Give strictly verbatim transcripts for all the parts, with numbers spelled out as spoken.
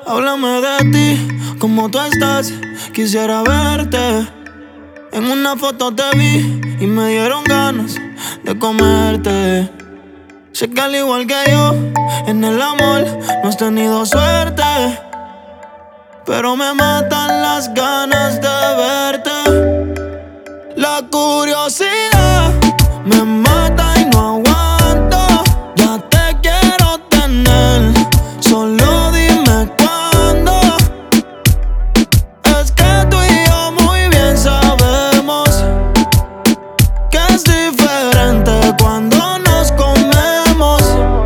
Háblame de ti, cómo tú estás, quisiera verte. En una foto te vi y me dieron ganas de comerte. Sé que al igual que yo, en el amor no has tenido suerte, pero me matan las ganas de verte. La curiosidad me mata y no aguanto. Ya te quiero tener, solo dime cuándo. Es que tú y yo muy bien sabemos que es diferente cuando nos comemos.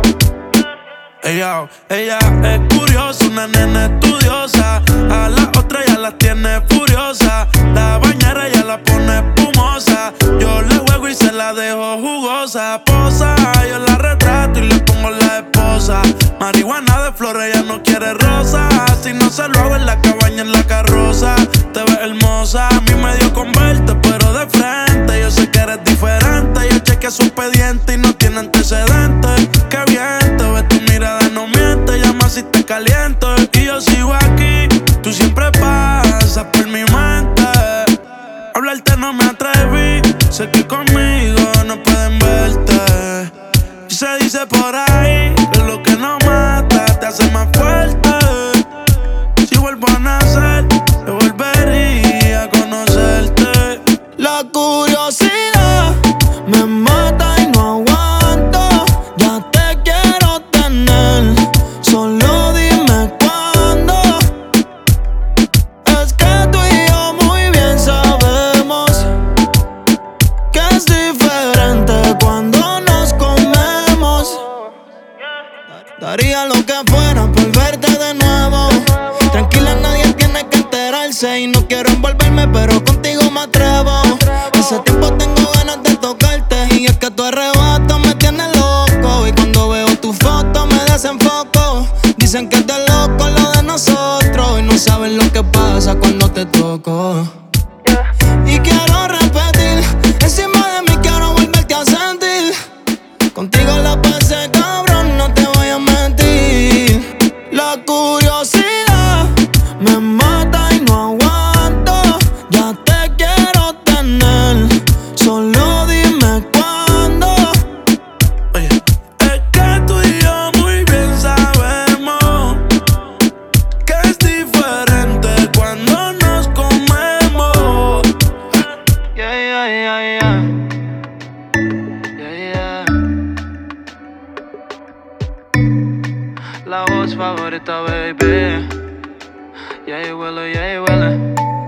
Ella, ella es curiosa, una nena estudiosa. A la otra ya la tiene furiosa. La bañera ya la pone espumosa. Yo le juego y se la dejo jugosa. Posa, yo la retrato y le pongo la esposa. Marihuana de flores, ella no quiere rosa. Si no se lo hago en la cabaña, en la carroza. Te ves hermosa, a mí me dio con verte, pero de frente. Yo sé que eres diferente. Yo chequeé su expediente y no tiene antecedentes. Qué bien, te ves, tu mirada no miente. Llama si te caliento y yo sigo aquí. Tú siempre pasas por mi mente. Hablarte no me atreví. Sé que conmigo no pueden verte. Y se dice por ahí que lo que no mata te hace más fuerte. Si vuelvo a nacer, yo volvería a conocerte. La curiosidad me mata y no aguanto. Ya te quiero tener, solo dime cuándo. Es que tú y yo muy bien sabemos que es diferente cuando nos comemos. Daría lo que fuera por verte de nuevo. Tranquila, nadie tiene que enterarse. Y no quiero envolverme, pero contigo me atrevo. Hace tiempo tengo ganas de tocarte. Y es que tu arrebato me tiene loco. Y cuando veo tu foto me desenfoco. Dicen que es de loco lo de nosotros. Y no saben lo que pasa cuando te toco. Y quiero repetir, encima de mí quiero volverte a sentir. Contigo la pasé cabrón, no te voy a mentir. La curiosidad me mata y no aguanto. Ya te quiero tener, solo dime cuándo. Oye, es que tú y yo muy bien sabemos que es diferente cuando nos comemos. Yeah, yeah, yeah, yeah. Yeah, yeah. La voz favorita, baby. Yeah, huele, yeah, huele.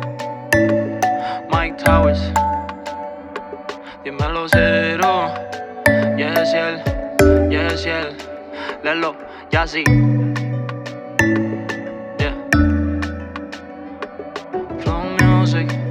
Mike Towers. Dímelo cero. Yes, él. Yes, él. Lelo, ya sí. Yeah. Flow music.